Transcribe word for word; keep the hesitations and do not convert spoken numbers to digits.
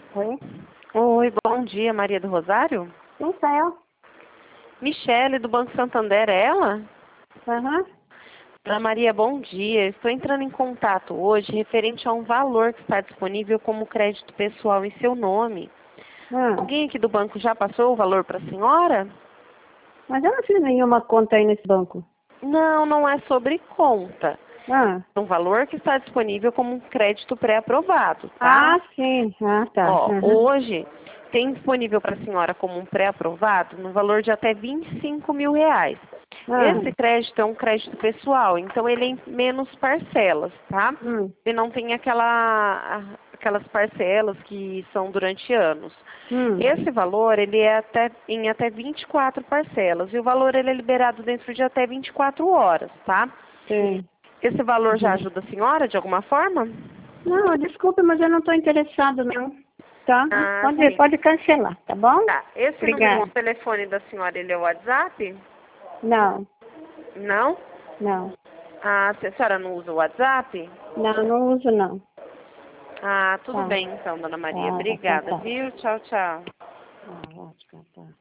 Oi? Oi, bom dia, Maria do Rosário? Quem sou eu? Michele, do Banco Santander, é ela? Aham. Ana Maria, bom dia. Estou entrando em contato hoje referente a um valor que está disponível como crédito pessoal em seu nome. Hum. Alguém aqui do banco já passou o valor para a senhora? Mas eu não fiz nenhuma conta aí nesse banco. Não, não é sobre conta. Ah, É um valor que está disponível como um crédito pré-aprovado, tá? ah sim. Ah, tá. Ó, Aham. hoje tem disponível para a senhora como um pré-aprovado no valor de até vinte e cinco mil reais. Ah, Esse crédito é um crédito pessoal, então ele é em menos parcelas, tá? hum, Ele não tem aquela, aquelas parcelas que são durante anos. hum, Esse valor, ele é até, em até vinte e quatro parcelas, e o valor ele é liberado dentro de até vinte e quatro horas, tá? sim. Esse valor já Uhum. ajuda a senhora de alguma forma? Não, desculpa, mas eu não estou interessado, não. Tá? Ah, Pode, sim. pode cancelar, tá bom? Tá. Esse número Obrigada. de telefone da senhora, ele é o WhatsApp? Não, Não? não. Ah, se a senhora não usa o WhatsApp? Não, não uso, não. Ah, tudo Tá, bem então, dona Maria. tá, tá, Obrigada, tá. viu? Tchau, tchau. Ah, ótimo, tá.